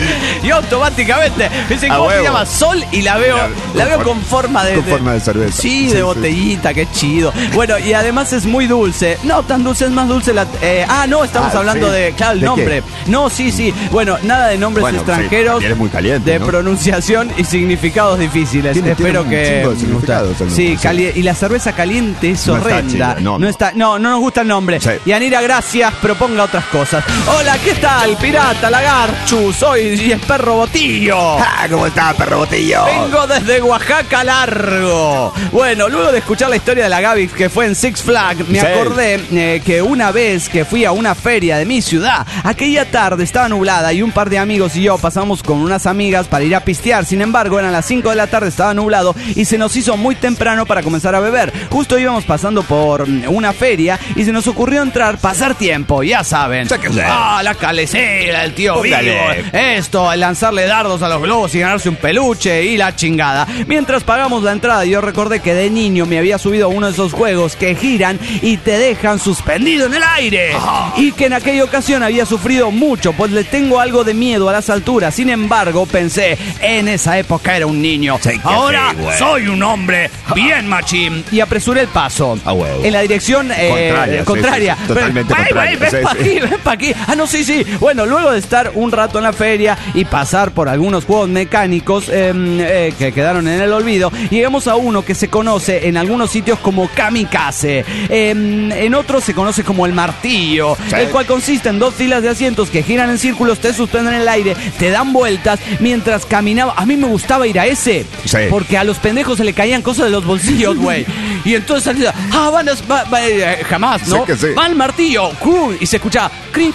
[SPEAKER 2] Yo automáticamente dicen, ¿cómo se llama? Sol, y la veo con forma de
[SPEAKER 3] cerveza.
[SPEAKER 2] Sí, de botellita, qué chido. Bueno, y además es muy dulce. No tan dulce, es más dulce la... estamos hablando de... Claro, el
[SPEAKER 3] ¿De
[SPEAKER 2] nombre.
[SPEAKER 3] qué?
[SPEAKER 2] No, sí. Bueno, nada de nombres extranjeros.
[SPEAKER 3] Sí, eres muy caliente,
[SPEAKER 2] de
[SPEAKER 3] ¿no?
[SPEAKER 2] pronunciación y significados difíciles. Espero que... Sí, y la cerveza caliente es horrenda. No nos gusta el nombre.
[SPEAKER 3] Sí.
[SPEAKER 2] Yanira, gracias, proponga otras cosas. Hola, ¿qué tal? Pirata, Lagarchu, soy el perro Botillo.
[SPEAKER 3] ¿Cómo está, perro Botillo?
[SPEAKER 2] Vengo desde Oaxaca largo. Bueno, luego de escuchar la historia de la Gaby que fue en Six Flags, me acordé que una vez que fui a una feria de mi ciudad, aquella tarde estaba nublada y un par de amigos y yo pasamos con unas amigas para ir a pistear. Sin embargo, eran las 5 de la tarde, estaba nublado y se nos hizo muy temprano para comenzar a beber. Justo íbamos pasando por una feria y se nos ocurrió entrar, pasar tiempo, ya saben. La calecera, el tío Vivo, esto, lanzarle dardos a los globos y ganarse un peluche y la chingada. Mientras pagamos la entrada, yo recordé que de niño me había subido a uno de esos juegos que giran y te dejan suspendido en el aire. Y que en aquella ocasión había sufrido mucho, pues le tengo algo de miedo a las alturas. Sin embargo, pensé, en esa época era un niño. Ahora soy un hombre bien machín. Y apresuré el paso. En la dirección contraria.
[SPEAKER 3] Totalmente contraria.
[SPEAKER 2] Ven pa' aquí. Sí. Bueno, luego de estar un rato en la feria y pasar por algunos juegos mecánicos que quedaron en el olvido, llegamos a uno que se conoce en algunos sitios como Kamikaze. En otros se conoce como el martillo, el cual consiste en 2 filas de asientos que giran en círculos, te suspenden en el aire, te dan vueltas mientras caminaba. A mí me gustaba ir a ese, porque a los pendejos se le caían cosas de los bolsillos, güey. Y entonces salía, jamás, ¿no? Va el martillo, y se escucha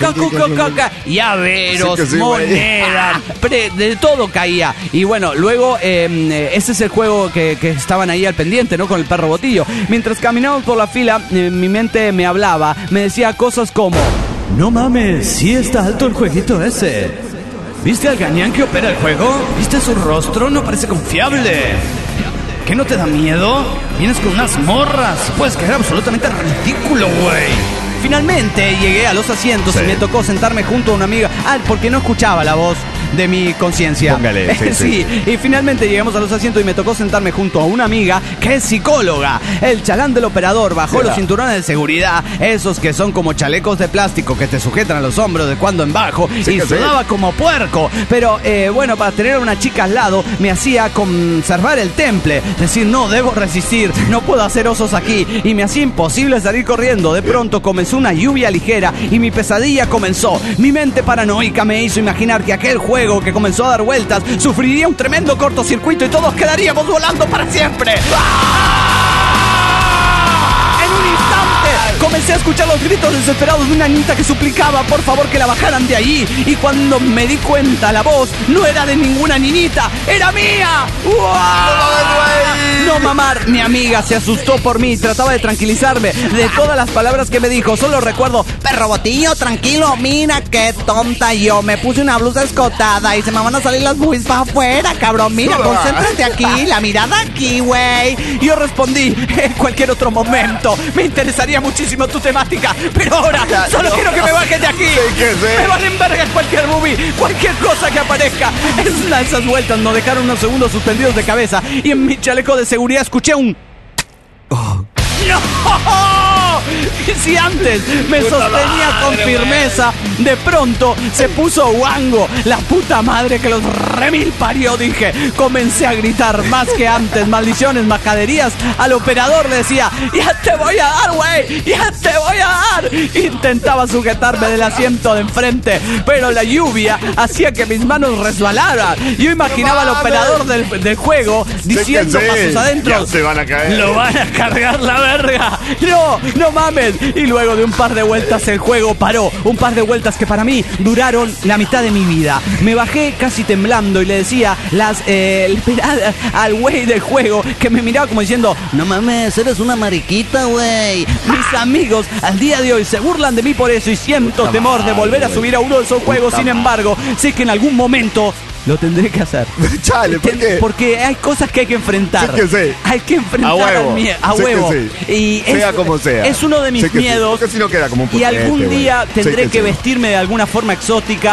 [SPEAKER 2] llaveros, monedas, de todo caía. Y bueno, luego ese es el juego que estaban ahí al pendiente, ¿no? Con el perro Botillo. Mientras caminábamos por la fila, mi mente me hablaba, me decía cosas como: no mames, sí está alto el jueguito ese. ¿Viste al gañán que opera el juego? ¿Viste su rostro? No parece confiable. ¿Qué, no te da miedo? Vienes con unas morras. Puedes caer absolutamente ridículo, güey. Finalmente llegué a los asientos y me tocó sentarme junto a una amiga. Porque no escuchaba la voz de mi conciencia.
[SPEAKER 3] Póngale, sí.
[SPEAKER 2] Y finalmente llegamos a los asientos y me tocó sentarme junto a una amiga que es psicóloga. El chalán del operador bajó los cinturones de seguridad, esos que son como chalecos de plástico que te sujetan a los hombros de cuando en bajo, y sudaba como puerco. Pero para tener a una chica al lado me hacía conservar el temple, decir, no, debo resistir, no puedo hacer osos aquí, y me hacía imposible salir corriendo. De pronto comenzó una lluvia ligera y mi pesadilla comenzó. Mi mente paranoica me hizo imaginar que aquel juego que comenzó a dar vueltas sufriría un tremendo cortocircuito y todos quedaríamos volando para siempre. En un instante comencé a escuchar los gritos desesperados de una niñita que suplicaba por favor que la bajaran de allí, y cuando me di cuenta la voz no era de ninguna niñita, era mía. No mamar, mi amiga se asustó por mí, trataba de tranquilizarme. De todas las palabras que me dijo, solo recuerdo: perro Botillo, tranquilo, mira qué tonta yo. Me puse una blusa escotada y se me van a salir las boobies para afuera, cabrón. Mira, concéntrate aquí, la mirada aquí, güey. Yo respondí: en cualquier otro momento me interesaría muchísimo tu temática, pero ahora solo quiero que me bajes de aquí. Me valen verga cualquier boobie, cualquier cosa que aparezca. Esas vueltas nos dejaron unos segundos suspendidos de cabeza y en mi chaleco de seguridad escuché un... ¡No! Y si antes me sostenía con firmeza, de pronto se puso guango. La puta madre que los remil parió, dije. Comencé a gritar más que antes, maldiciones, majaderías. Al operador le decía: ya te voy a dar, güey, ya te voy a dar. Intentaba sujetarme del asiento de enfrente, pero la lluvia hacía que mis manos resbalaran. Yo imaginaba al operador del juego diciendo a sus adentros:
[SPEAKER 3] se van a caer.
[SPEAKER 2] Lo van a cargar la verga. No mames. Y luego de un par de vueltas el juego paró. Un par de vueltas que para mí duraron la mitad de mi vida. Me bajé casi temblando y le decía al güey del juego, que me miraba como diciendo: no mames, eres una mariquita, güey. Mis amigos al día de hoy se burlan de mí por eso y siento temor de volver a subir a uno de esos juegos. Sin embargo, sé que en algún momento lo tendré que hacer.
[SPEAKER 3] Chale, ¿por qué?
[SPEAKER 2] Porque hay cosas que hay que enfrentar.
[SPEAKER 3] Sí que sí.
[SPEAKER 2] Hay que enfrentar al miedo. A huevo. Sí. Y
[SPEAKER 3] sea como sea.
[SPEAKER 2] Es uno de mis miedos.
[SPEAKER 3] Porque si no queda como un
[SPEAKER 2] y algún día tendré que vestirme de alguna forma exótica.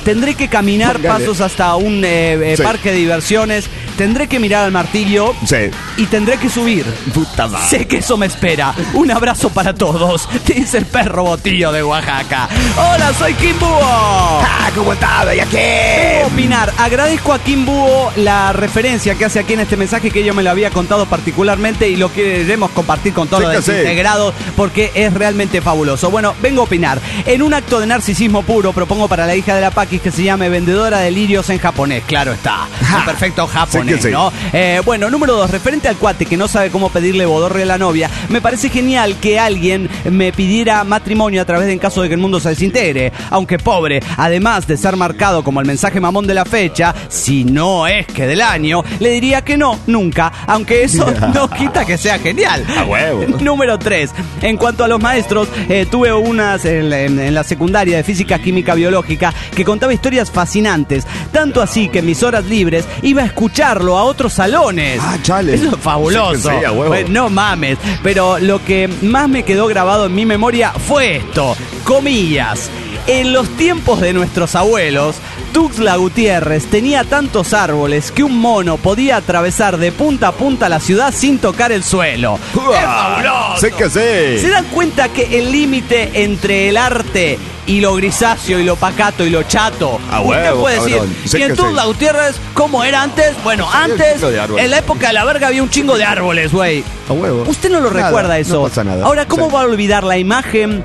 [SPEAKER 2] tendré que caminar pasos hasta un parque de diversiones, tendré que mirar al martillo y tendré que subir.
[SPEAKER 3] Puta madre.
[SPEAKER 2] Sé que eso me espera. Un abrazo para todos, dice el perro Botillo de Oaxaca. Hola, soy Kim Búho.
[SPEAKER 3] ¿Cómo estás, bella Kim?
[SPEAKER 2] Vengo a opinar. Agradezco a Kim Búho la referencia que hace aquí en este mensaje, que yo me lo había contado particularmente y lo queremos compartir con todos los desintegrados porque es realmente fabuloso. Bueno, vengo a opinar. En un acto de narcisismo puro, propongo para la hija de la Paquis que se llame Vendedora de Lirios en japonés. Claro está. Un perfecto japonés, ¿no? Bueno, número 2, referente al cuate que no sabe cómo pedirle bodorre a la novia, me parece genial que alguien me pidiera matrimonio a través de en caso de que el mundo se desintegre. Aunque pobre, además de ser marcado como el mensaje mamón de la fecha, si no es que del año, le diría que no, nunca. Aunque eso no quita que sea genial.
[SPEAKER 3] A huevo.
[SPEAKER 2] Número 3, en cuanto a los maestros, tuve unas en la secundaria de física, química, biológica, que contaba historias fascinantes. Tanto así que en mis horas libres iba a escucharlo a otros salones.
[SPEAKER 3] Chale.
[SPEAKER 2] Eso es fabuloso.
[SPEAKER 3] Sí, a huevo.
[SPEAKER 2] No mames. Pero lo que más me quedó grabado en mi memoria fue esto. Comillas. En los tiempos de nuestros abuelos, Tuxtla Gutiérrez tenía tantos árboles que un mono podía atravesar de punta a punta la ciudad sin tocar el suelo. ¡Es fabuloso!
[SPEAKER 3] Sé que sí.
[SPEAKER 2] ¿Se dan cuenta que el límite entre el arte y lo grisáceo y lo pacato y lo chato? Usted puede decir, ¿y en Tuxtla Gutiérrez cómo era antes? Bueno, antes, en la época de la verga había un chingo de árboles, güey.
[SPEAKER 3] A huevo.
[SPEAKER 2] Usted no lo recuerda eso.
[SPEAKER 3] No pasa nada.
[SPEAKER 2] Ahora, ¿cómo va a olvidar la imagen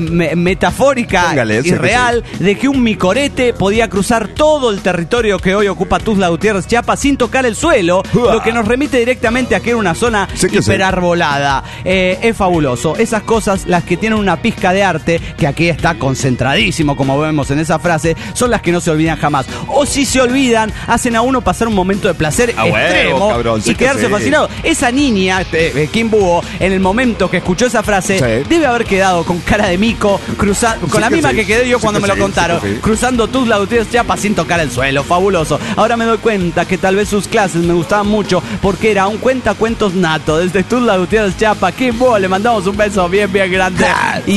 [SPEAKER 2] metafórica y real de que un micorete podía cruzar todo el territorio que hoy ocupa Tuxtla Gutiérrez, Chiapas, sin tocar el suelo? Lo que nos remite directamente a que era una zona hiperarbolada. Es fabuloso. Esas cosas, las que tienen una pizca de arte, que aquí está concentradísimo, como vemos en esa frase, son las que no se olvidan jamás. O si se olvidan, hacen a uno pasar un momento de placer extremo, cabrón, y quedarse fascinado. Esa niña, Kim Búho, en el momento que escuchó esa frase, debe haber quedado con cara de mico, con la misma que quedé yo cuando me lo contaron, cruzando Tuxtla Gutiérrez, Chiapas sin tocar el suelo. Fabuloso. Ahora me doy cuenta que tal vez sus clases me gustaban mucho porque era un cuentacuentos nato. Desde Tuxtla Gutiérrez, Chiapas, Kim Búho, le mandamos un beso bien grande.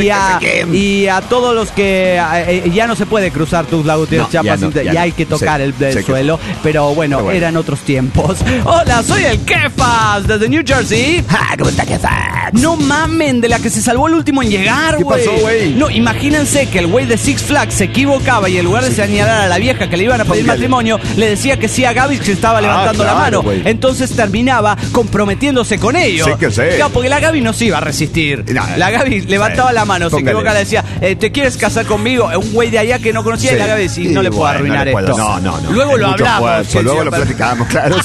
[SPEAKER 2] Y a todos los que ya no se puede cruzar Tuxtla Gutiérrez, Chiapas, ya hay que tocar el suelo, pero bueno, eran otros tiempos. Hola, soy el Kefas desde New Jersey.
[SPEAKER 3] ¿Cómo está, Kefas?
[SPEAKER 2] No mamen, de la que se salvó el último en llegar, güey.
[SPEAKER 3] ¿Qué pasó, güey?
[SPEAKER 2] No, imagínense que el güey de Six Flags se equivocaba y en lugar de señalar a la vieja que le iban a pedir matrimonio, le decía que sí a Gaby, que se estaba levantando la mano. Entonces terminaba comprometiéndose con ellos. Claro, porque la Gaby no se iba a resistir. La Gaby levantaba la mano, se equivocaba, le decía, ¿te quieres casar conmigo? Un güey de allá que no conocía, y la Gaby decía, no le puedo arruinar esto.
[SPEAKER 3] No.
[SPEAKER 2] Luego lo hablamos.
[SPEAKER 3] Luego lo platicamos, claro.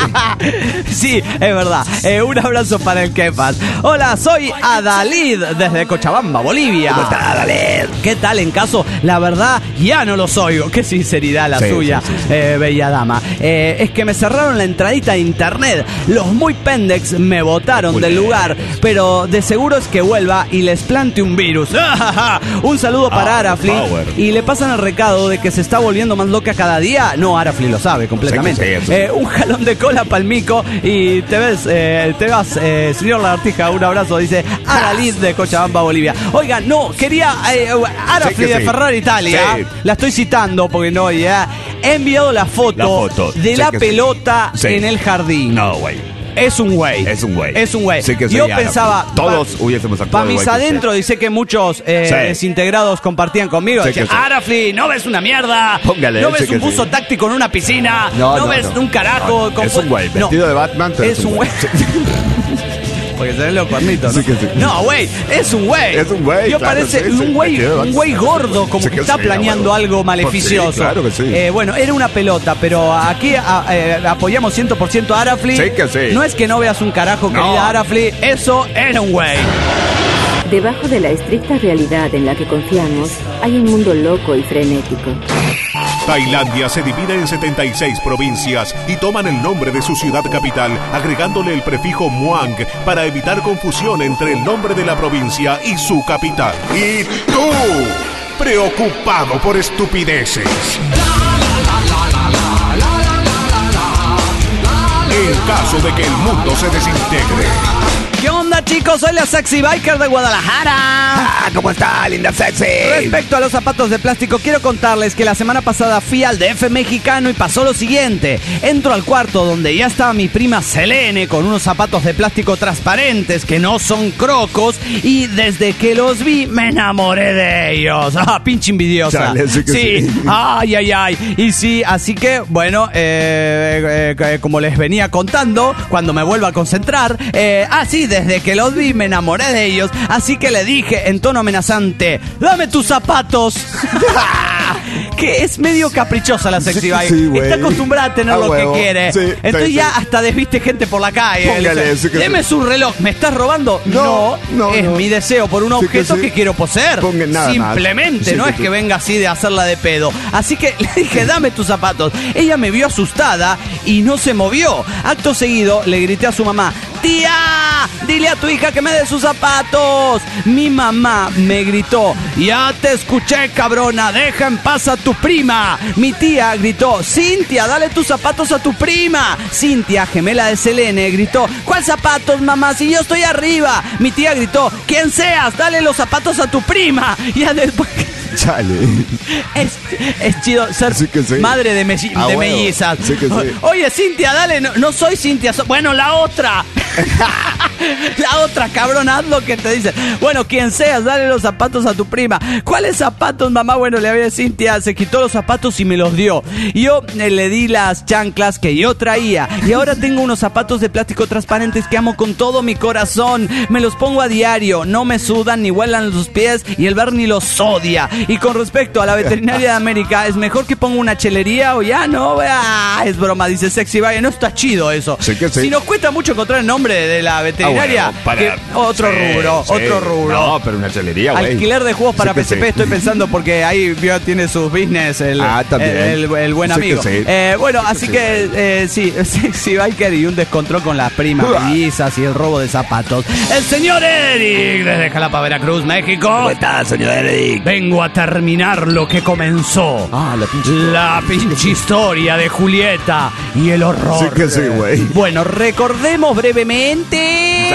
[SPEAKER 2] Sí, es verdad. Un abrazo para el Kefas. Hola, soy Adalid desde Cochabamba, Bolivia.
[SPEAKER 3] ¿Cómo está, Adalid?
[SPEAKER 2] ¿Qué tal en caso? La verdad, ya no los oigo. Qué sinceridad la suya, bella dama. Es que me cerraron la entradita de internet. Los muy pendex me botaron del lugar, pero de seguro es que vuelva y les plante un virus. Un saludo para Arafli. Y le pasan el recado de que se está volviendo más loca cada día. No, Arafli lo sabe completamente. Un jalón de cola palmico y te vas, señor Lagartija, un abrazo, dice Aralid de Cochabamba, Bolivia. Oiga, no, quería Arafli de Ferrari Italia, la estoy citando porque no, he enviado la foto de la pelota en el jardín.
[SPEAKER 3] No, güey.
[SPEAKER 2] Es un güey. Yo pensaba,
[SPEAKER 3] todos hubiésemos actuado.
[SPEAKER 2] Para mis adentro, dice que muchos desintegrados compartían conmigo. Decían, Arafli, no ves una mierda.
[SPEAKER 3] Póngale,
[SPEAKER 2] no ves un buzo táctico en una piscina. No ves un carajo.
[SPEAKER 3] Es un güey. Vestido de Batman.
[SPEAKER 2] Es un güey. Porque se ven los cuernitos, ¿no? No, güey, es un güey. Yo parece un güey gordo, como que está planeando algo maleficioso.
[SPEAKER 3] Claro que sí.
[SPEAKER 2] Bueno, era una pelota, pero aquí apoyamos 100% a Arafli. No es que no veas un carajo, querida Arafli, eso era un güey.
[SPEAKER 5] Debajo de la estricta realidad en la que confiamos, hay un mundo loco y frenético.
[SPEAKER 1] Tailandia se divide en 76 provincias y toman el nombre de su ciudad capital, agregándole el prefijo Muang para evitar confusión entre el nombre de la provincia y su capital. ¿Y tú? Preocupado por estupideces. en caso de que el mundo se desintegre.
[SPEAKER 2] ¿Qué onda, chicos? Soy la Sexy Biker de Guadalajara.
[SPEAKER 3] ¿Cómo está, linda sexy?
[SPEAKER 2] Respecto a los zapatos de plástico, quiero contarles que la semana pasada fui al DF mexicano y pasó lo siguiente. Entro al cuarto donde ya estaba mi prima Selene con unos zapatos de plástico transparentes que no son crocos y desde que los vi me enamoré de ellos. Pinche envidiosa.
[SPEAKER 3] Chale, sí.
[SPEAKER 2] Ay. Y sí, así que, bueno, como les venía contando, cuando me vuelva a concentrar, desde que los vi me enamoré de ellos, así que le dije en tono amenazante: ¡dame tus zapatos! Que es medio caprichosa la Sexy Bike. Sí, está acostumbrada a tener lo que quiere. Sí, entonces ya hasta desviste gente por la calle.
[SPEAKER 3] Póngale, dice,
[SPEAKER 2] deme su reloj. ¿Me estás robando? No, es mi deseo por un objeto que quiero poseer. Simplemente, no es que venga así de hacerla de pedo. Así que le dije: dame tus zapatos. Ella me vio asustada y no se movió. Acto seguido le grité a su mamá: ¡tía! Dile a tu hija que me dé sus zapatos. Mi mamá me gritó: ya te escuché, cabrona, deja en paz a tu prima. Mi tía gritó: Cintia, dale tus zapatos a tu prima. Cintia, gemela de Selene, gritó: ¿cuál zapatos, mamá, si yo estoy arriba? Mi tía gritó: quien seas, dale los zapatos a tu prima. Ya después...
[SPEAKER 3] Chale.
[SPEAKER 2] Es chido ser madre de mellizas. Sí que sí. Oye, Cintia, dale. No soy Cintia. Bueno, la otra. La otra, cabrón, haz lo que te dice. Bueno, quien seas, dale los zapatos a tu prima. ¿Cuáles zapatos, mamá? Bueno, le hablé a Cintia, se quitó los zapatos y me los dio. Yo le di las chanclas que yo traía. Y ahora tengo unos zapatos de plástico transparentes que amo con todo mi corazón. Me los pongo a diario. No me sudan ni huelan los pies y el Bernie los odia. Y con respecto a la veterinaria de América, ¿es mejor que ponga una chelería o ya no? Es broma, dice Sexy Vaya. No está chido eso. Sí que sí. Si nos cuesta mucho encontrar el nombre de la veterinaria, otro rubro.
[SPEAKER 3] No, pero una chelería, güey.
[SPEAKER 2] Alquiler de juegos para PSP, estoy pensando, porque ahí tiene sus business el buen amigo. Bueno, así que Sexy Biker y un descontrol con las primas mellizas y el robo de zapatos. El señor Eric desde Jalapa, Veracruz, México.
[SPEAKER 3] ¿Cómo estás, señor Eric?
[SPEAKER 2] Vengo a terminar lo que comenzó. La pinche historia de Julieta y el horror.
[SPEAKER 3] Sí que sí, güey.
[SPEAKER 2] Bueno, recordemos brevemente.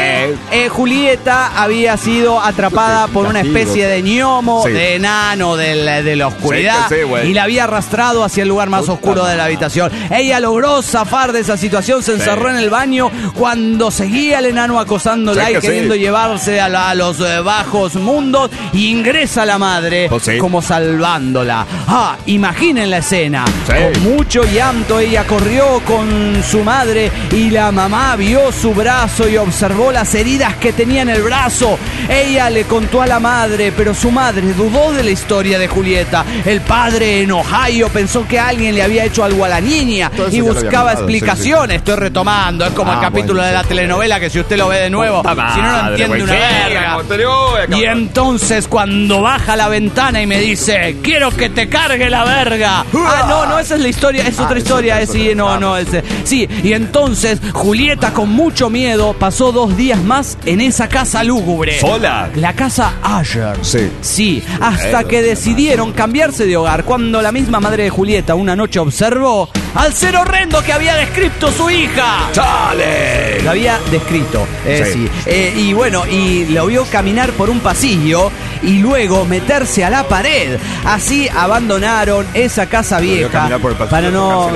[SPEAKER 2] Julieta había sido atrapada por una especie de gnomo, de enano de la oscuridad, y la había arrastrado hacia el lugar más oscuro de la habitación. Ella logró zafar de esa situación, se encerró en el baño cuando seguía el enano acosándola y queriendo llevarse a los bajos mundos, y ingresa la madre como salvándola. Imaginen la escena. Con mucho llanto ella corrió con su madre y la mamá vio su brazo y observó las heridas que tenía en el brazo. Ella le contó a la madre, pero su madre dudó de la historia de Julieta. El padre, en Ohio, pensó que alguien le había hecho algo a la niña y buscaba explicaciones. Estoy retomando, es como el capítulo de la telenovela que si usted lo ve de nuevo, si no entiende una verga. Y entonces cuando baja a la ventana y me dice: quiero que te cargue la verga. No, esa es la historia, es otra historia. Y entonces Julieta, con mucho miedo, pasó 2 días más en esa casa lúgubre.
[SPEAKER 3] ¿Sola?
[SPEAKER 2] La casa Asher. Sí, hasta que decidieron cambiarse de hogar, cuando la misma madre de Julieta una noche observó al ser horrendo que había descrito su hija.
[SPEAKER 3] ¡Chale!
[SPEAKER 2] Lo había descrito, y bueno, y lo vio caminar por un pasillo y luego meterse a la pared. Así abandonaron esa casa vieja para no...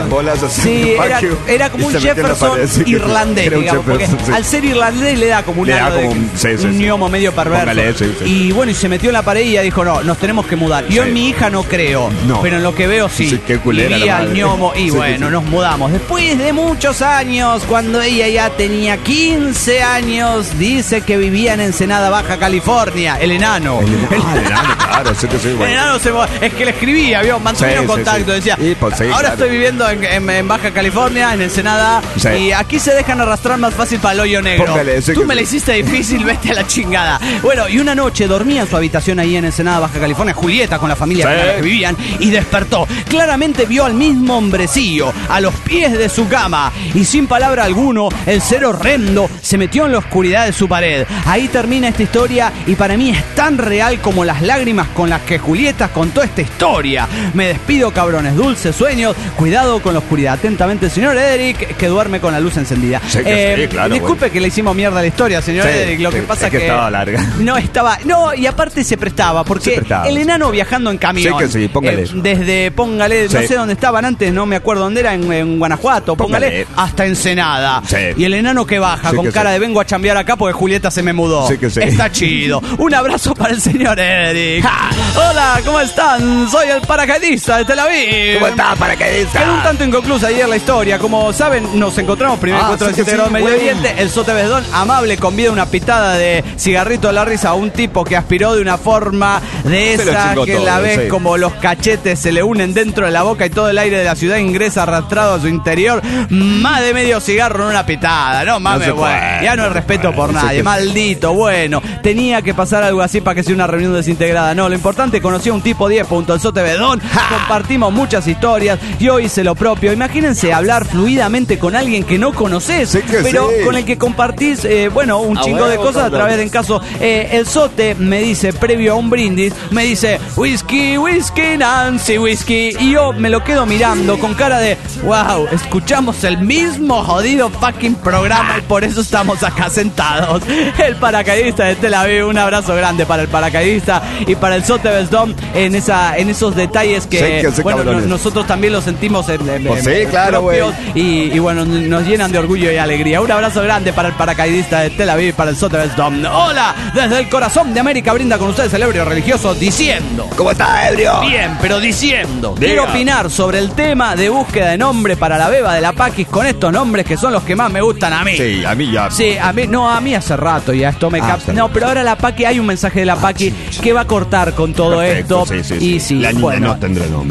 [SPEAKER 2] Era como un Jefferson irlandés, digamos, porque al ser irlandés le da como un gnomo medio perverso. Y bueno, y se metió en la pared y ella dijo: no, nos tenemos que mudar. Yo en mi hija no creo, pero en lo que veo sí.
[SPEAKER 3] Qué culera.
[SPEAKER 2] Y vi al gnomo y nos mudamos. Después de muchos años, cuando ella ya tenía 15 años, dice que vivía en Ensenada, Baja California. El enano.
[SPEAKER 3] El enano, claro,
[SPEAKER 2] El enano es que le escribía, mantuvo contacto, decía: ahora estoy viviendo en Baja California, en Ensenada, y aquí se dejan arrastrar más fácil para el hoyo negro. Tú me la hiciste difícil, vete a la chingada. Bueno, y una noche dormía en su habitación ahí en Ensenada, Baja California, Julieta, con la familia con la que vivían, y despertó. Claramente vio al mismo hombrecillo a los pies de su cama, y sin palabra alguno, el ser horrendo se metió en la oscuridad de su pared. Ahí termina esta historia, y para mí es tan real real como las lágrimas con las que Julieta contó esta historia. Me despido, cabrones, dulces sueños, cuidado con la oscuridad. Atentamente, señor Edric, que duerme con la luz encendida.
[SPEAKER 3] Sí, sí, claro,
[SPEAKER 2] disculpe que le hicimos mierda a la historia, señor Edric, lo que pasa es que
[SPEAKER 3] estaba larga.
[SPEAKER 2] No, y aparte se prestaba, porque el enano viajando en camión.
[SPEAKER 3] Sí, que sí, póngale.
[SPEAKER 2] No sé dónde estaban antes, no me acuerdo dónde era, en Guanajuato, póngale, hasta Ensenada.
[SPEAKER 3] Sí.
[SPEAKER 2] Y el enano que baja con cara de vengo a chambear acá porque Julieta se me mudó.
[SPEAKER 3] Sí, que sí.
[SPEAKER 2] Está chido. Un abrazo para el señor Eric. Hola, ¿cómo están? Soy el paracaidista de Tel Aviv.
[SPEAKER 3] ¿Cómo está, paracaidista?
[SPEAKER 2] Quedó un tanto inconclusa ayer la historia. Como saben, nos encontramos primer encuentro de 7 grados Medio Oriente. El Sote Besdón, amable, convida una pitada de cigarrito de la risa a un tipo que aspiró de una forma de esa que la ves como los cachetes se le unen dentro de la boca y todo el aire de la ciudad ingresa arrastrado a su interior. Más de medio cigarro en una pitada. No mames, bueno. Ya no hay respeto por nadie. Maldito, bueno. Tenía que pasar algo así para que sea una reunión desintegrada. No, lo importante, conocí a un tipo 10 punto, el Sote Bedón. Compartimos muchas historias y hoy hice lo propio. Imagínense hablar fluidamente con alguien que no conoces, pero con el que compartís, un chingo de cosas a través de, en caso, el Sote me dice, previo a un brindis, me dice, whisky, Nancy, whisky. Y yo me lo quedo mirando con cara de, wow, escuchamos el mismo jodido fucking programa y por eso estamos acá sentados. El paracaidista de Tel Aviv, un abrazo grande para el paracaidista y para el Sote Besdom en esos detalles que nosotros también lo sentimos propios y bueno, nos llenan de orgullo y alegría. Un abrazo grande para el paracaidista de Tel Aviv, para el Sote Besdom. Hola, desde el corazón de América brinda con ustedes el ebrio religioso diciendo.
[SPEAKER 3] ¿Cómo está, ebrio?
[SPEAKER 2] Bien, pero diciendo. Quiero opinar sobre el tema de búsqueda de nombre para la beba de la Paquis con estos nombres que son los que más me gustan a mí.
[SPEAKER 3] Sí, a mí ya.
[SPEAKER 2] Sí, a mí hace rato ya esto me capta. No, pero ahora la Paqui, hay un mensaje de la Paqui que va a cortar con todo esto. Sí.
[SPEAKER 3] La niña no tendrá nombre.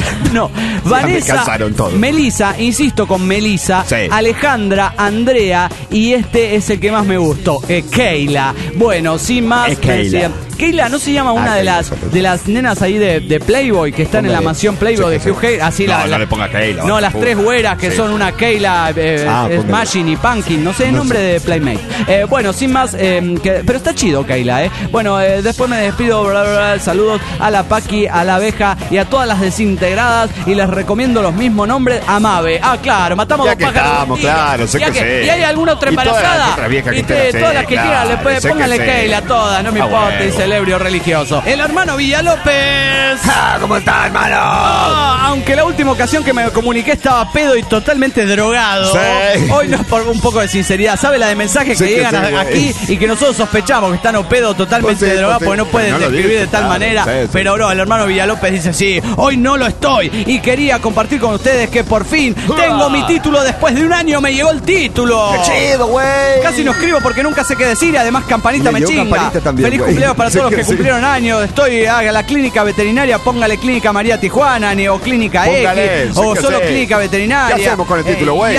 [SPEAKER 2] Vanessa, Melissa, insisto con Melissa, Alejandra, Andrea y este es el que más me gustó, Keila. Bueno, sin más. Keila, ¿no se llama una de las nenas ahí de Playboy que están en la mansión Playboy de Hugh Hefner? Así
[SPEAKER 3] no le ponga Keila.
[SPEAKER 2] No, las tres güeras que son una Keila, Smashing y Punkin, no sé el nombre de Playmate. Bueno, sin más, pero está chido Keila, Bueno, después me despido, saludos a la Paqui, a la abeja y a todas las desintegradas y les recomiendo los mismos nombres. Amave, claro, matamos
[SPEAKER 3] ya dos pájaros. Claro, sé que sí.
[SPEAKER 2] ¿Y hay alguna otra embarazada? Todas las que quieran, póngale Keila a todas, no me importa, dice el ebrio religioso. El hermano Villalópez.
[SPEAKER 3] ¿Cómo está, hermano?
[SPEAKER 2] Aunque la última ocasión que me comuniqué estaba pedo y totalmente drogado. Hoy no es por un poco de sinceridad. ¿Sabe la de mensajes que llegan aquí y que nosotros sospechamos que están o pedo totalmente drogados porque no pueden describir de tal manera? Pero bro, el hermano Villalópez dice sí, hoy no lo estoy y quería compartir con ustedes que por fin tengo mi título. Después de un año me llegó el título.
[SPEAKER 3] ¡Qué chido, güey!
[SPEAKER 2] Casi no escribo porque nunca sé qué decir y además campanita me chinga. Feliz cumpleaños para todos los que cumplieron años. Estoy a la clínica veterinaria, póngale Clínica María Tijuana, o Clínica X, o solo Clínica Veterinaria.
[SPEAKER 3] ¿Qué hacemos con el título, güey?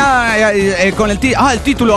[SPEAKER 2] Con el título. El título.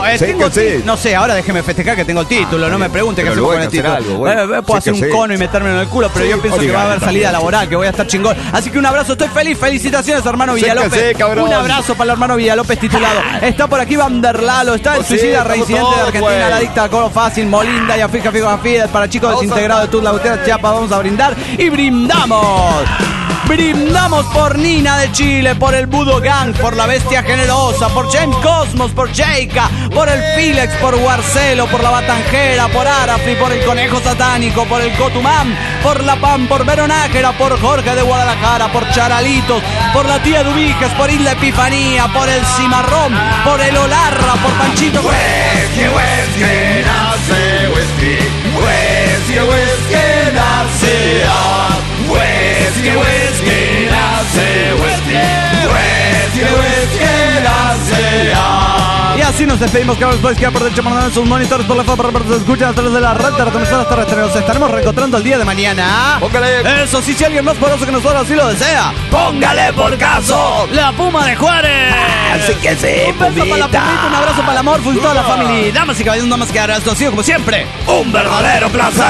[SPEAKER 2] No sé, ahora déjeme festejar que tengo el título. No me pregunte qué hacemos con el título. Puedo hacer un cono y meterme en el culo, pero yo pienso que va a haber salida laboral, que voy a estar chingón. Así que un abrazo, estoy feliz. Felicitaciones, hermano Villalópez. Un abrazo para el hermano Villalópez titulado. Está por aquí Vanderlalo, está el suicida reincidente de Argentina, la adicta al coro fácil, Molinda, ya fija, para chicos desintegrados de Tuzla, Gutiérrez, Chiapas. Vamos a brindar y brindamos. Brindamos por Nina de Chile, por el Budo Gang, por la Bestia Generosa, por James Cosmos, por Sheika, por el Filex, por Guarcelo, por la Batanjera, por Arafi, por el Conejo Satánico, por el Cotumán, por la Pam, por Veronájera, por Jorge de Guadalajara, por Charalitos, por la Tía Dubiges, por Isla Epifanía, por el Cimarrón, por el Olarra, por Panchito.
[SPEAKER 1] Whisky, whisky, nace whisky, whisky, whisky, nace whisky, whisky, nace whisky, whisky, whisky, nace.
[SPEAKER 2] Y así nos despedimos, que después queda por derecho mandando sus monitores por la foto para que se escuchen a través de la red de retransmisiones terrestres. Nos estaremos reencontrando el día de mañana.
[SPEAKER 3] Póngale.
[SPEAKER 2] Eso sí, si alguien más poderoso que nosotros así lo desea, póngale por caso la Puma de Juárez.
[SPEAKER 3] Así que sí,
[SPEAKER 2] un beso para la Pumita, un abrazo para el amor, y toda la familia. Damas y caballeros, no más que ahora esto ha sido como siempre un verdadero placer.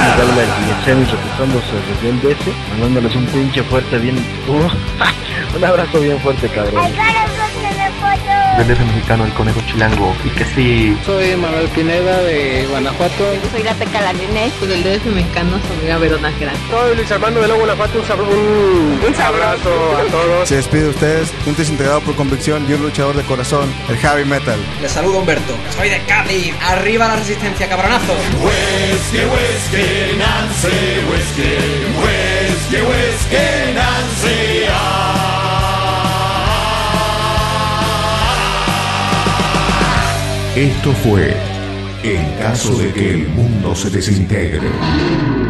[SPEAKER 6] Mandándoles un pinche fuerte bien. Un abrazo bien fuerte, cabrón. Del DF mexicano, el Conejo Chilango, y que sí.
[SPEAKER 7] Soy Manuel Pineda de Guanajuato.
[SPEAKER 8] Soy la Teca Lalinés.
[SPEAKER 9] Soy del DF mexicano, soy Verona Nájera.
[SPEAKER 10] Soy Luis Armando de León, Guanajuato. Un abrazo a todos.
[SPEAKER 11] Se despide de ustedes, un desintegrado por convicción y un luchador de corazón, el heavy metal.
[SPEAKER 12] Les saludo Humberto. Soy de Cádiz. Arriba la resistencia, cabronazo.
[SPEAKER 1] Whiskey, whiskey, Nancy, whiskey, whiskey, whiskey, Nancy. Esto fue En caso de que el mundo se desintegre.